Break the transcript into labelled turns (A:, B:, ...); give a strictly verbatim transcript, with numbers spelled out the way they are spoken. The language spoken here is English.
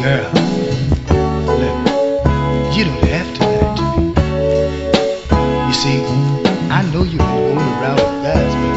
A: Girl, look, you don't have to lie to me. You see, I know you've been going around with guys, but